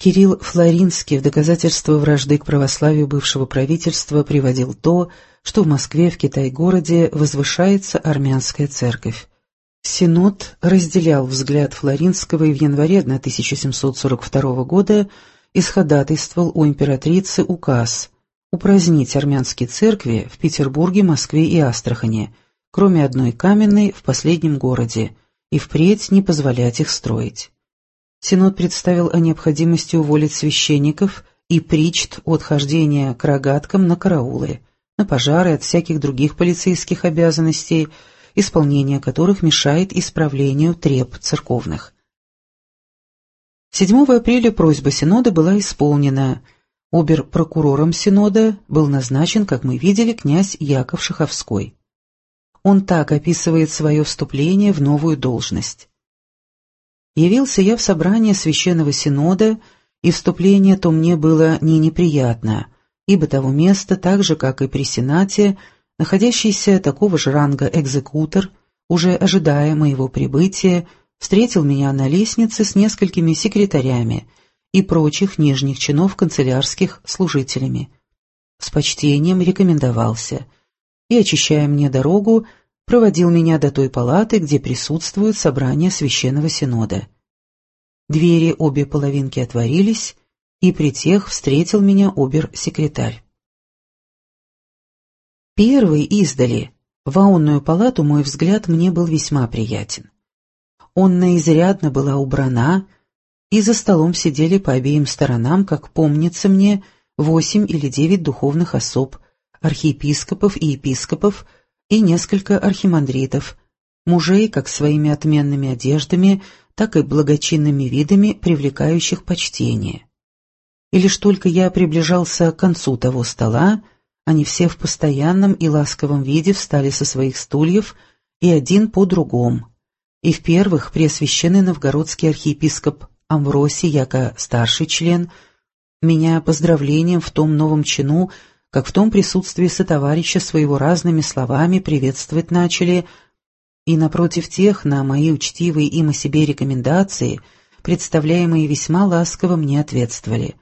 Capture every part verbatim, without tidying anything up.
Кирилл Флоринский в доказательство вражды к православию бывшего правительства приводил то, что в Москве, в Китай-городе, возвышается армянская церковь. Синод разделял взгляд Флоринского и в январе тысяча семьсот сорок второго года исходатайствовал у императрицы указ упразднить армянские церкви в Петербурге, Москве и Астрахани, кроме одной каменной в последнем городе, и впредь не позволять их строить. Синод представил о необходимости уволить священников и причт от хождения к рогаткам на караулы, на пожары, от всяких других полицейских обязанностей, исполнение которых мешает исправлению треб церковных. седьмого апреля просьба Синода была исполнена. Обер-прокурором Синода был назначен, как мы видели, князь Яков Шаховской. Он так описывает свое вступление в новую должность. «Явился я в собрание Священного Синода, и вступление то мне было не неприятно, ибо того места, так же, как и при Сенате, находящийся такого же ранга экзекутор, уже ожидая моего прибытия, встретил меня на лестнице с несколькими секретарями и прочих нижних чинов канцелярских служителями. С почтением рекомендовался и, очищая мне дорогу, проводил меня до той палаты, где присутствует собрание Священного Синода. Двери обе половинки отворились, и при тех встретил меня обер-секретарь. Первый издали, в аонную палату мой взгляд мне был весьма приятен. Онна изрядно была убрана, и за столом сидели по обеим сторонам, как помнится мне, восемь или девять духовных особ, архиепископов и епископов и несколько архимандритов, мужей как своими отменными одеждами, так и благочинными видами, привлекающих почтение. И лишь только я приближался к концу того стола, они все в постоянном и ласковом виде встали со своих стульев, и один по другому. И в первых преосвященный новгородский архиепископ Амвросий, яко старший член, меня поздравлением в том новом чину, как в том присутствии сотоварища своего разными словами приветствовать начали, и напротив тех на мои учтивые им о себе рекомендации, представляемые весьма ласково мне ответствовали.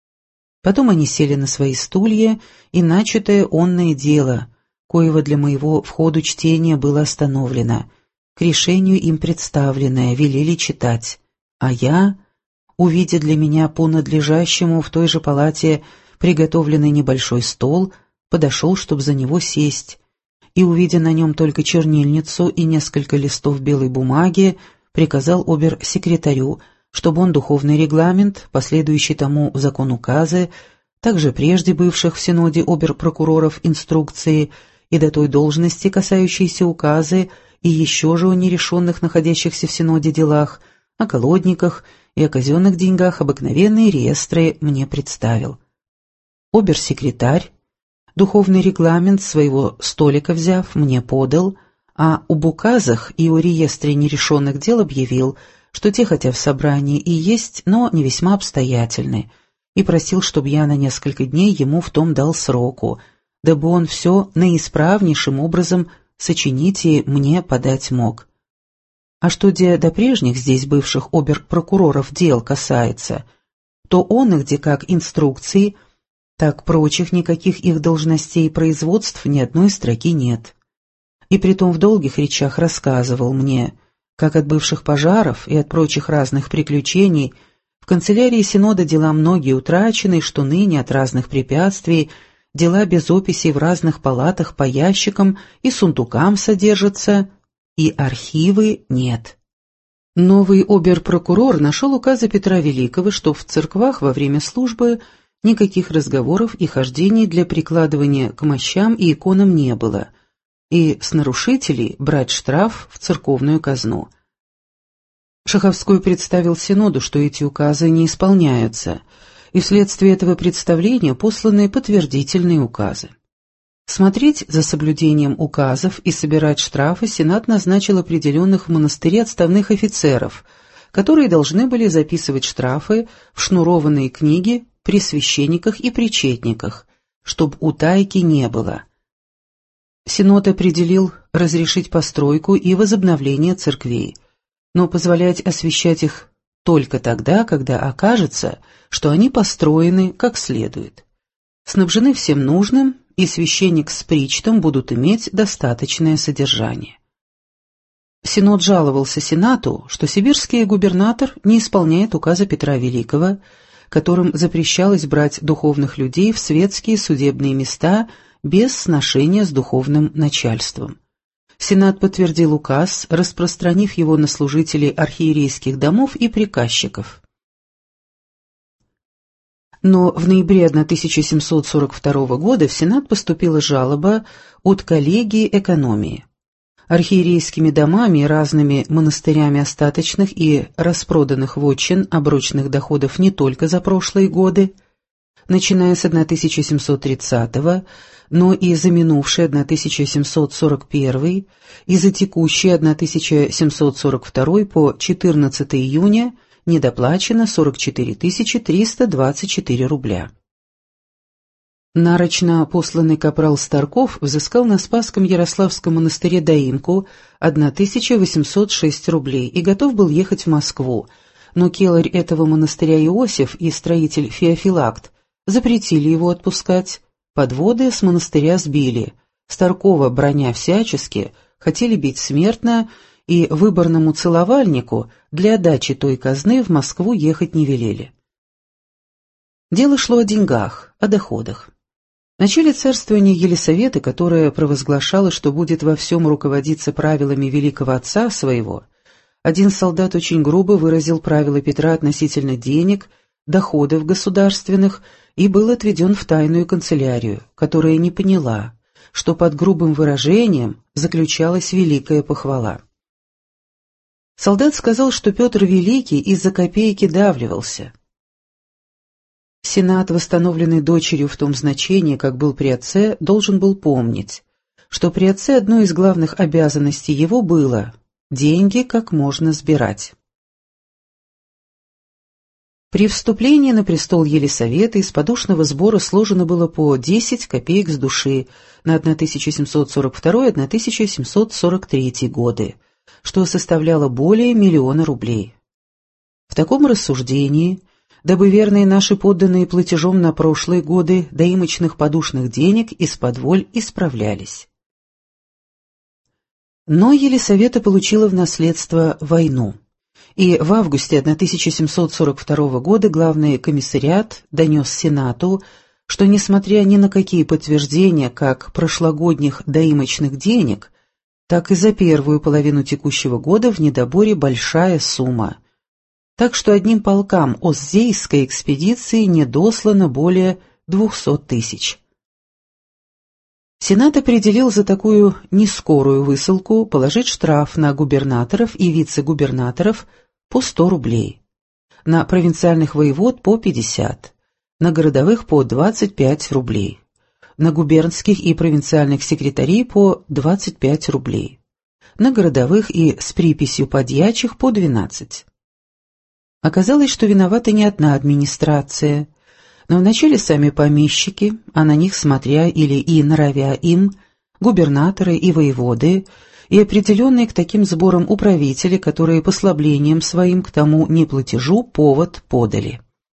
Потом они сели на свои стулья, и начатое онное дело, коего для моего входу чтения было остановлено, к решению им представленное, велели читать, а я, увидя для меня по надлежащему в той же палате приготовленный небольшой стол, подошел, чтобы за него сесть, и, увидя на нем только чернильницу и несколько листов белой бумаги, приказал обер-секретарю, чтобы он духовный регламент, последующий тому в закон указы, также прежде бывших в Синоде обер-прокуроров инструкции и до той должности, касающиеся указы, и еще же о нерешенных находящихся в Синоде делах, о колодниках и о казенных деньгах обыкновенные реестры мне представил. Обер-секретарь, духовный регламент своего столика взяв, мне подал, а об указах и о реестре нерешенных дел объявил, что те хотя в собрании и есть, но не весьма обстоятельны, и просил, чтобы я на несколько дней ему в том дал сроку, дабы он все наисправнейшим образом сочинить и мне подать мог. А что где до прежних здесь бывших обер-прокуроров дел касается, то он их где как инструкции, так прочих никаких их должностей и производств ни одной строки нет. И притом в долгих речах рассказывал мне, как от бывших пожаров и от прочих разных приключений в канцелярии Синода дела многие утрачены, что ныне от разных препятствий дела без описей в разных палатах по ящикам и сундукам содержатся, и архивы нет. Новый обер-прокурор нашел указы Петра Великого, что в церквах во время службы никаких разговоров и хождений для прикладывания к мощам и иконам не было, и с нарушителей брать штраф в церковную казну. Шаховской представил Синоду, что эти указы не исполняются, и вследствие этого представления посланы подтвердительные указы. Смотреть за соблюдением указов и собирать штрафы Сенат назначил определенных в монастыре отставных офицеров, которые должны были записывать штрафы в шнурованные книги при священниках и причетниках, чтоб утайки не было. Синод определил разрешить постройку и возобновление церквей, но позволять освящать их только тогда, когда окажется, что они построены как следует, снабжены всем нужным, и священник с причтом будут иметь достаточное содержание. Синод жаловался Сенату, что сибирский губернатор не исполняет указа Петра Великого, которым запрещалось брать духовных людей в светские судебные места без сношения с духовным начальством. Сенат подтвердил указ, распространив его на служителей архиерейских домов и приказчиков. Но в ноябре тысяча семьсот сорок второго года в Сенат поступила жалоба от коллегии экономии. Архиерейскими домами и разными монастырями остаточных и распроданных вотчин оброчных доходов не только за прошлые годы, начиная с тысяча семьсот тридцатого, но и за минувший тысяча семьсот сорок первый и за текущий тысяча семьсот сорок второй по четырнадцатое июня недоплачено сорок четыре тысячи триста двадцать четыре рубля. Нарочно посланный капрал Старков взыскал на Спасском Ярославском монастыре доимку тысячу восемьсот шесть рублей и готов был ехать в Москву, но келарь этого монастыря Иосиф и строитель Феофилакт запретили его отпускать, подводы с монастыря сбили, Старкова, броня всячески, хотели бить смертно, и выборному целовальнику для дачи той казны в Москву ехать не велели. Дело шло о деньгах, о доходах. В начале царствования Елисаветы, которая провозглашала, что будет во всем руководиться правилами великого отца своего, один солдат очень грубо выразил правила Петра относительно денег, доходов государственных и был отведен в тайную канцелярию, которая не поняла, что под грубым выражением заключалась великая похвала. Солдат сказал, что Петр Великий из-за копейки давливался. Сенат, восстановленный дочерью в том значении, как был при отце, должен был помнить, что при отце одной из главных обязанностей его было деньги как можно сбирать. При вступлении на престол Елисаветы из подушного сбора сложено было по десять копеек с души на тысяча семьсот сорок второй — тысяча семьсот сорок третий годы, что составляло более миллиона рублей. В таком рассуждении, дабы верные наши подданные платежом на прошлые годы доимочных подушных денег из-под воль исправлялись. Но Елисавета получила в наследство войну, и в августе тысяча семьсот сорок второго года главный комиссариат донес Сенату, что, несмотря ни на какие подтверждения как прошлогодних доимочных денег, так и за первую половину текущего года в недоборе большая сумма, так что одним полкам Оздзейской экспедиции недослано более двухсот тысяч. Сенат определил за такую нескорую высылку положить штраф на губернаторов и вице-губернаторов по сто рублей, на провинциальных воевод по пятьдесят, на городовых по двадцать пять рублей, на губернских и провинциальных секретарей по двадцать пять рублей, на городовых и с приписью подьячих по двенадцать. Оказалось, что виновата не одна администрация, но вначале сами помещики, а на них смотря или и норовя им, губернаторы и воеводы, и определенные к таким сборам управители, которые послаблением своим к тому неплатежу повод подали.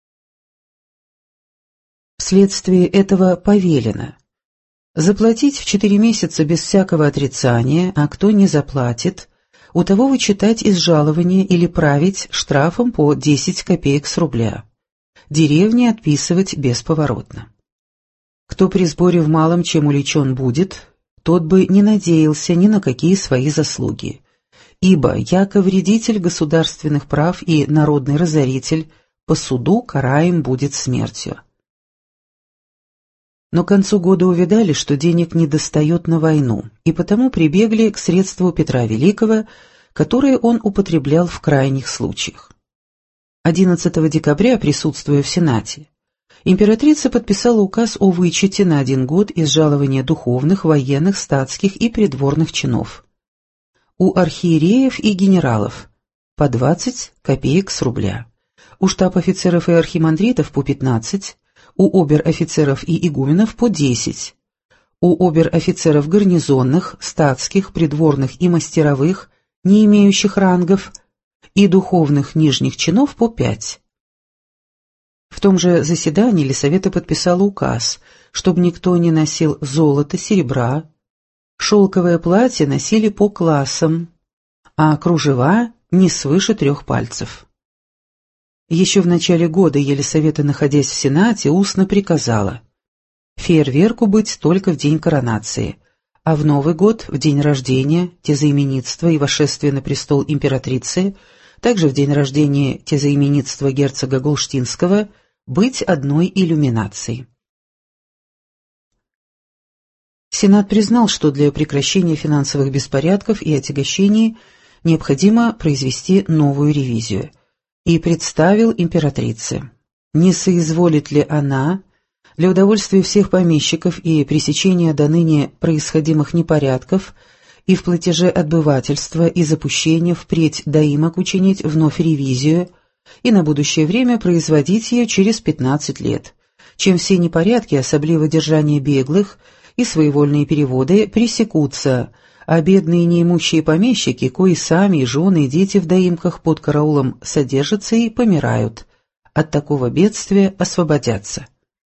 Вследствие этого повелено заплатить в четыре месяца без всякого отрицания, а кто не заплатит, у того вычитать из жалования или править штрафом по десять копеек с рубля. Деревни отписывать бесповоротно. Кто при сборе в малом чем уличен будет, тот бы не надеялся ни на какие свои заслуги, ибо яко вредитель государственных прав и народный разоритель по суду караем будет смертью. Но к концу года увидали, что денег недостает на войну, и потому прибегли к средству Петра Великого, которое он употреблял в крайних случаях. одиннадцатого декабря, присутствуя в Сенате, императрица подписала указ о вычете на один год из жалования духовных, военных, статских и придворных чинов. У архиереев и генералов по двадцать копеек с рубля, у штаб-офицеров и архимандритов по пятнадцать, у обер-офицеров и игуменов по десять, у обер-офицеров гарнизонных, статских, придворных и мастеровых, не имеющих рангов, и духовных нижних чинов по пять. В том же заседании Елисавета подписала указ, чтобы никто не носил золота, серебра, шелковое платье носили по классам, а кружева не свыше трех пальцев. Еще в начале года Елисавета, находясь в Сенате, устно приказала фейерверку быть только в день коронации, а в Новый год, в день рождения, тезаименитства и восшествия на престол императрицы, также в день рождения тезаименитства герцога Голштинского, быть одной иллюминацией. Сенат признал, что для прекращения финансовых беспорядков и отягощений необходимо произвести новую ревизию, и представил императрице, не соизволит ли она, для удовольствия всех помещиков и пресечения до ныне происходимых непорядков и в платеже отбывательства и запущения впредь доимок учинить вновь ревизию и на будущее время производить ее через пятнадцать лет, чем все непорядки, особливо держание беглых и своевольные переводы, пресекутся, а бедные неимущие помещики, кои сами и жены и дети в доимках под караулом содержатся и помирают, от такого бедствия освободятся.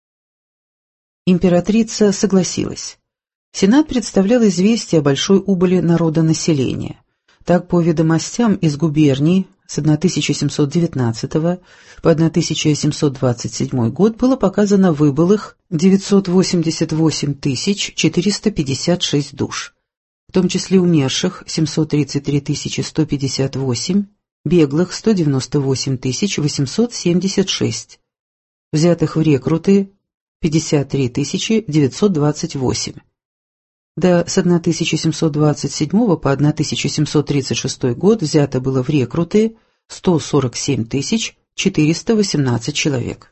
Императрица согласилась. Сенат представлял известие о большой убыли народонаселения. Так, по ведомостям из губерний с тысяча семьсот девятнадцатого по тысяча семьсот двадцать седьмой год было показано выбылых девятьсот восемьдесят восемь тысяч четыреста пятьдесят шесть душ, в том числе умерших семьсот тридцать три тысячи сто пятьдесят восемь, беглых сто девяносто восемь тысяч восемьсот семьдесят шесть, взятых в рекруты пятьдесят три тысячи девятьсот двадцать восемь. Да, с тысяча семьсот двадцать седьмого по тысяча семьсот тридцать шестой год взято было в рекруты сто сорок семь тысяч четыреста восемнадцать человек.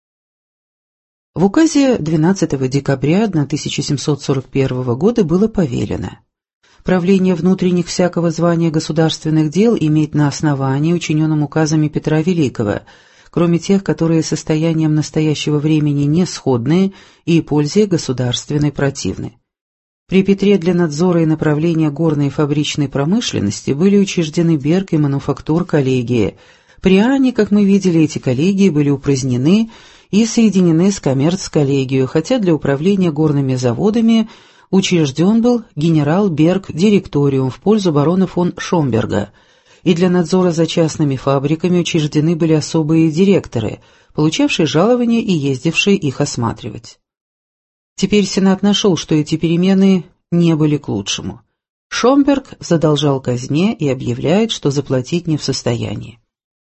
В указе двенадцатого декабря тысяча семьсот сорок первого года было повелено: правление внутренних всякого звания государственных дел иметь на основании, учиненном указами Петра Великого, кроме тех, которые состоянием настоящего времени не сходны и пользе государственной противны. При Петре для надзора и направления горной и фабричной промышленности были учреждены Берг и мануфактур-коллегии. При Ане, как мы видели, эти коллегии были упразднены и соединены с коммерц-коллегией, хотя для управления горными заводами учрежден был генерал-Берг-директориум в пользу барона фон Шомберга, и для надзора за частными фабриками учреждены были особые директоры, получавшие жалования и ездившие их осматривать. Теперь Сенат нашел, что эти перемены не были к лучшему. Шомберг задолжал казне и объявляет, что заплатить не в состоянии.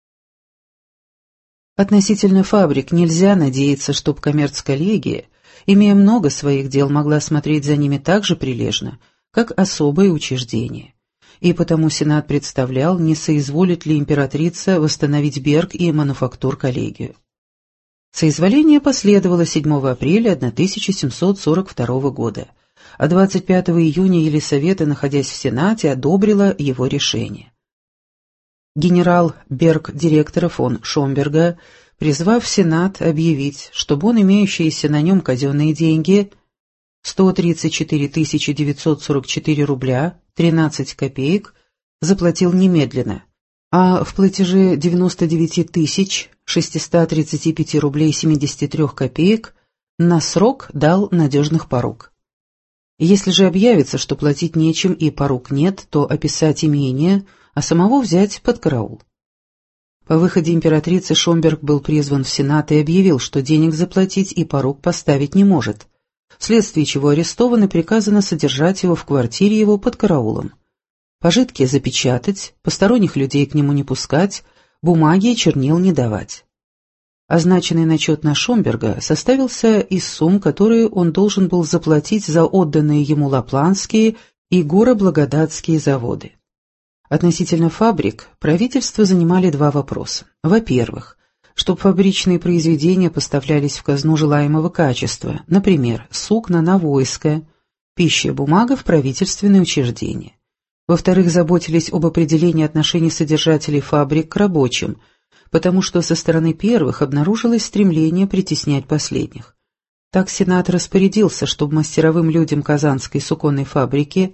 Относительно фабрик нельзя надеяться, чтоб коммерц-коллегия, имея много своих дел, могла смотреть за ними так же прилежно, как особые учреждения. И потому Сенат представлял, не соизволит ли императрица восстановить Берг и мануфактур-коллегию. Соизволение последовало седьмого апреля тысяча семьсот сорок второго года, а двадцать пятого июня Елисавета, находясь в Сенате, одобрила его решение. Генерал Берг-директора фон Шомберга, призвав Сенат объявить, чтобы он имеющиеся на нем казенные деньги сто тридцать четыре тысячи девятьсот сорок четыре рубля тринадцать копеек заплатил немедленно, а в платеже девяносто девять тысяч шестьсот тридцать пять рублей семьдесят три копеек на срок дал надежных порук. Если же объявится, что платить нечем и порук нет, то описать имение, а самого взять под караул. По выходе императрицы Шомберг был призван в Сенат и объявил, что денег заплатить и порук поставить не может, вследствие чего арестован и приказано содержать его в квартире его под караулом. Пожитки запечатать, посторонних людей к нему не пускать, бумаги и чернил не давать. Означенный начет на Шомберга составился из сумм, которые он должен был заплатить за отданные ему лапландские и горо-благодатские заводы. Относительно фабрик правительство занимали два вопроса. Во-первых, чтобы фабричные произведения поставлялись в казну желаемого качества, например, сукна на войско, пища, бумага в правительственные учреждения. Во-вторых, заботились об определении отношений содержателей фабрик к рабочим, потому что со стороны первых обнаружилось стремление притеснять последних. Так Сенат распорядился, чтобы мастеровым людям Казанской суконной фабрики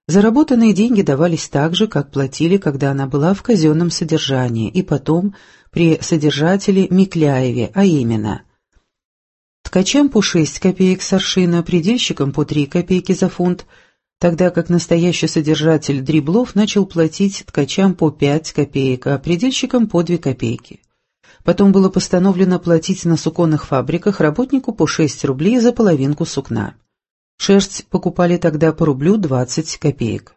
Заработанные деньги давались так же, как платили, когда она была в казенном содержании, и потом при содержателе Микляеве, а именно ткачам по шесть копеек с аршина, предельщикам по три копейки за фунт, тогда как настоящий содержатель Дриблов начал платить ткачам по пять копеек, а предельщикам по две копейки. Потом было постановлено платить на суконных фабриках работнику по шесть рублей за половинку сукна. Шерсть покупали тогда по рублю двадцать копеек.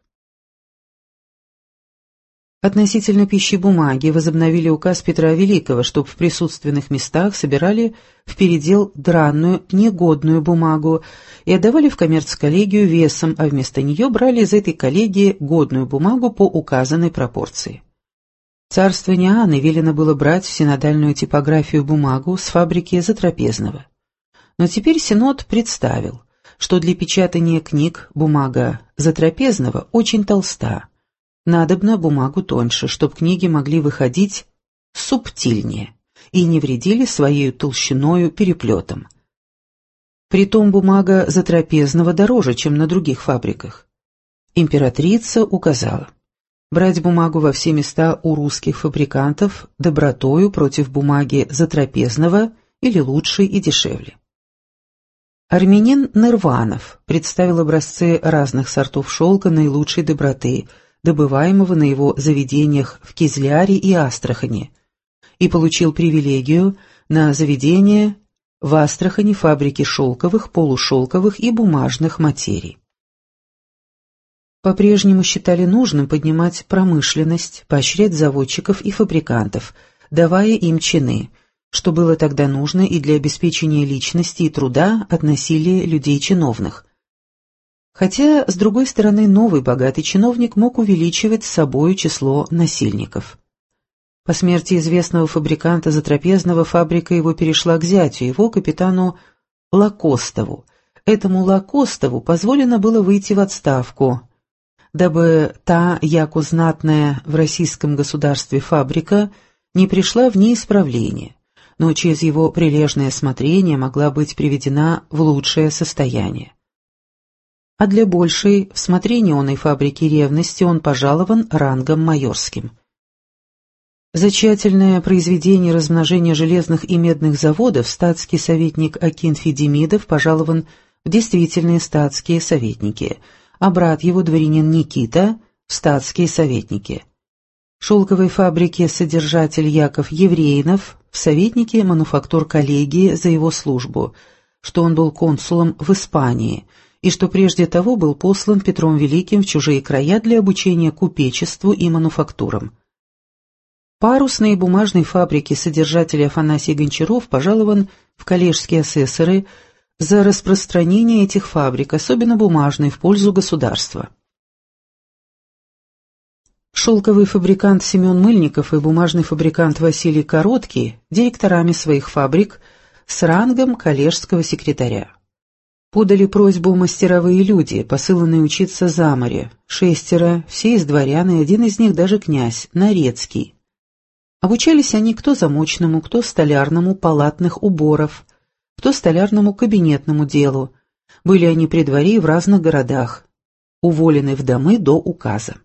Относительно пищи бумаги возобновили указ Петра Великого, чтобы в присутственных местах собирали в передел драную, негодную бумагу и отдавали в коммерц-коллегию весом, а вместо нее брали из этой коллегии годную бумагу по указанной пропорции. Царствование Анны велено было брать в синодальную типографию бумагу с фабрики Затрапезного. Но теперь Синод представил, что для печатания книг бумага Затрапезного очень толста. Надобно бумагу тоньше, чтоб книги могли выходить субтильнее и не вредили своей толщиною переплетом. Притом бумага Затрапезного дороже, чем на других фабриках. Императрица указала брать бумагу во все места у русских фабрикантов добротою против бумаги Затрапезного или лучше и дешевле. Армянин Нырванов представил образцы разных сортов шелка наилучшей доброты, добываемого на его заведениях в Кизляре и Астрахани, и получил привилегию на заведение в Астрахани фабрики шелковых, полушелковых и бумажных материй. По-прежнему считали нужным поднимать промышленность, поощрять заводчиков и фабрикантов, давая им чины, что было тогда нужно и для обеспечения личности и труда от насилия людей чиновных. Хотя, с другой стороны, новый богатый чиновник мог увеличивать с собою число насильников. По смерти известного фабриканта Затрапезного фабрика его перешла к зятю, его капитану Лакостову. Этому Лакостову позволено было выйти в отставку, дабы та, яко знатная в российском государстве фабрика, не пришла в неисправление, но через его прилежное смотрение могла быть приведена в лучшее состояние. А для большей в смотрении оной фабрики ревности он пожалован рангом майорским. За тщательное произведение размножения железных и медных заводов статский советник Акинфий Демидов пожалован в действительные статские советники, а брат его, дворянин Никита, в статские советники. Шелковой фабрики содержатель Яков Евреинов в советники мануфактур коллегии за его службу, что он был консулом в Испании и что прежде того был послан Петром Великим в чужие края для обучения купечеству и мануфактурам. Парусной и бумажной фабрики содержатель Афанасий Гончаров пожалован в коллежские асессоры за распространение этих фабрик, особенно бумажной, в пользу государства. Шелковый фабрикант Семен Мыльников и бумажный фабрикант Василий Короткий директорами своих фабрик с рангом коллежского секретаря. Подали просьбу мастеровые люди, посыланные учиться за море, шестеро, все из дворян, и один из них даже князь, Нарецкий. Обучались они кто замочному, кто столярному палатных уборов, кто столярному кабинетному делу. Были они при дворе и в разных городах, уволены в домы до указа.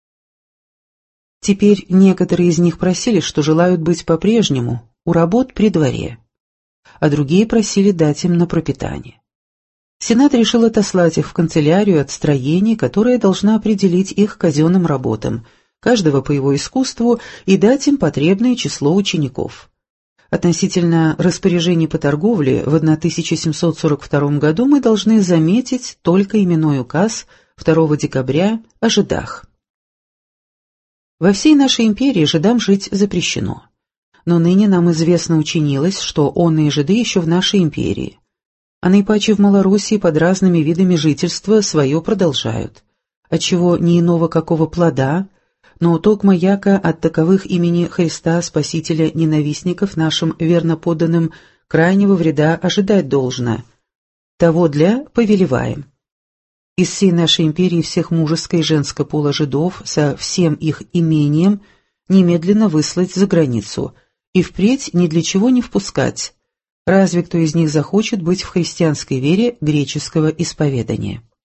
Теперь некоторые из них просили, что желают быть по-прежнему у работ при дворе, а другие просили дать им на пропитание. Сенат решил отослать их в канцелярию от строений, которая должна определить их казенным работам, каждого по его искусству, и дать им потребное число учеников. Относительно распоряжений по торговле в тысяча семьсот сорок втором году мы должны заметить только именной указ второго декабря о жидах. Во всей нашей империи жидам жить запрещено, но ныне нам известно учинилось, что онные жиды еще в нашей империи, а наипаче в Малороссии под разными видами жительства свое продолжают, отчего ни иного какого плода, но токмо яко от таковых имени Христа Спасителя ненавистников нашим верно подданным крайнего вреда ожидать должно. Того для повелеваем. Из всей нашей империи всех мужеско и женского пола жидов со всем их имением немедленно выслать за границу и впредь ни для чего не впускать, разве кто из них захочет быть в христианской вере греческого исповедания.